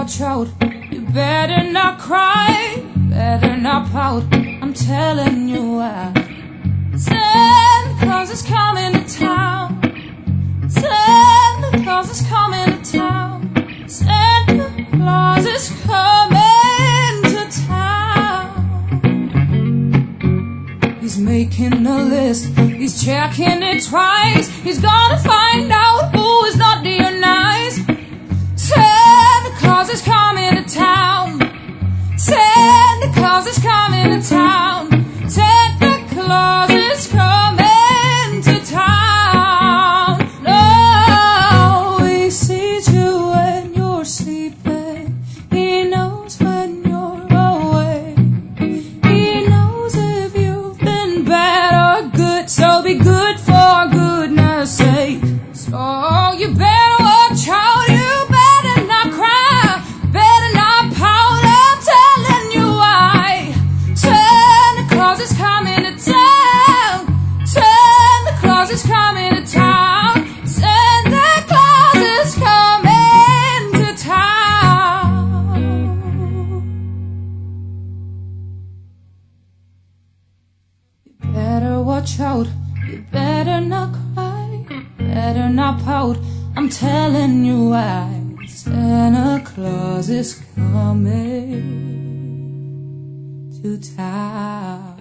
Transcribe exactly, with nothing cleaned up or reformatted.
watch out. You better not cry, better not pout. I'm telling you why. Santa Claus is coming to town. Santa Claus is coming to town. Santa Claus is coming to town. He's making a list, he's checking it twice. He's gonna find out who is naughty or nice. Santa Claus is coming to town. Santa Claus is coming to town. Santa Claus is coming to town. No, he sees you when you're sleeping. He knows when you're away. He knows if you've been bad or good. So be good for goodness sake. So you better watch out. You better not cry, better not pout. I'm telling you why. Santa Claus is coming to town. Santa Claus is coming to town. Santa Claus is coming to town. You better watch out. You better not cry, better not pout. I'm telling you why. Santa Claus is coming to town.